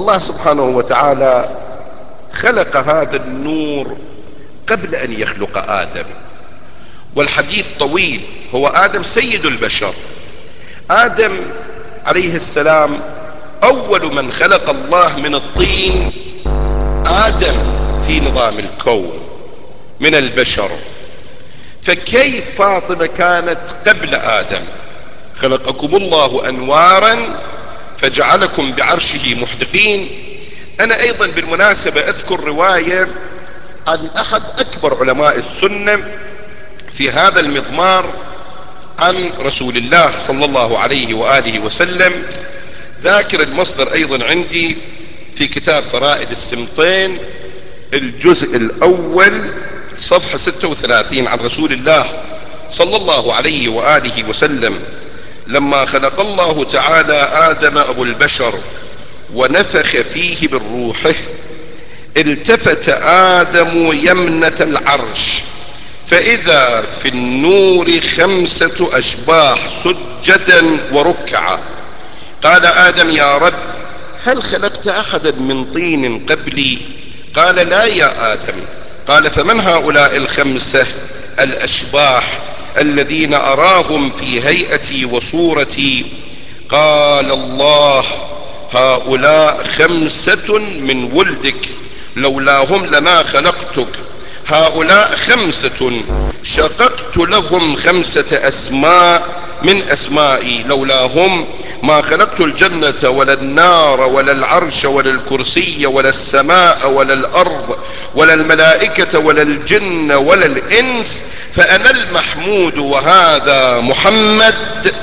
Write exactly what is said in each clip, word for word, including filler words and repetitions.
الله سبحانه وتعالى خلق هذا النور قبل أن يخلق آدم، والحديث طويل. هو آدم سيد البشر. آدم عليه السلام أول من خلق الله من الطين، آدم في نظام الكون من البشر. فكيف فاطمة كانت قبل آدم؟ خلقكم الله أنوارا فجعلكم بعرشه محدقين. أنا أيضا بالمناسبة أذكر رواية عن أحد أكبر علماء السنة في هذا المضمار عن رسول الله صلى الله عليه وآله وسلم. ذاكر المصدر أيضا عندي في كتاب فرائد السمطين الجزء الأول صفحة ستة وثلاثين، عن رسول الله صلى الله عليه وآله وسلم: لما خلق الله تعالى آدم أبو البشر ونفخ فيه من روحه، التفت آدم يمنة العرش فإذا في النور خمسة أشباح سجدا وركعا. قال آدم: يا رب، هل خلقت أحدا من طين قبلي؟ قال: لا يا آدم. قال: فمن هؤلاء الخمسة الأشباح الذين أراهم في هيئتي وصورتي؟ قال الله: هؤلاء خمسة من ولدك، لولاهم لما خلقتك. هؤلاء خمسة شققت لهم خمسة أسماء من أسمائي، لولاهم ما خلقت الجنة ولا النار ولا العرش ولا الكرسي ولا السماء ولا الأرض ولا الملائكة ولا الجن ولا الإنس. فأنا المحمود وهذا محمد،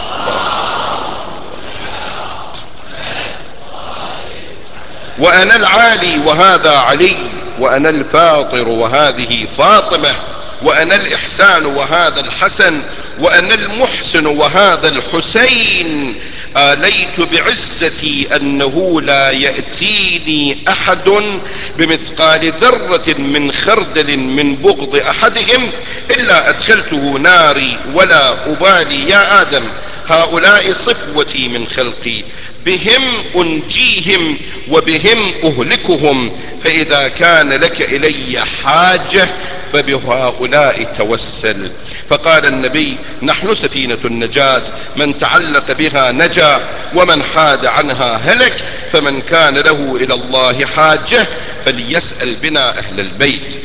وأنا العالي وهذا علي، وأنا الفاطر وهذه فاطمة، وأنا الإحسان وهذا الحسن، وأنا المحسن وهذا الحسين. آليت بعزتي أنه لا يأتيني أحد بمثقال ذرة من خردل من بغض أحدهم إلا أدخلته ناري ولا أبالي. يا آدم، هؤلاء صفوتي من خلقي، بهم أنجيهم وبهم أهلكهم، فإذا كان لك إلي حاجة فبهؤلاء توسل. فقال النبي: نحن سفينة النجاة، من تعلق بها نجا ومن حاد عنها هلك، فمن كان له إلى الله حاجة فليسأل بنا أهل البيت.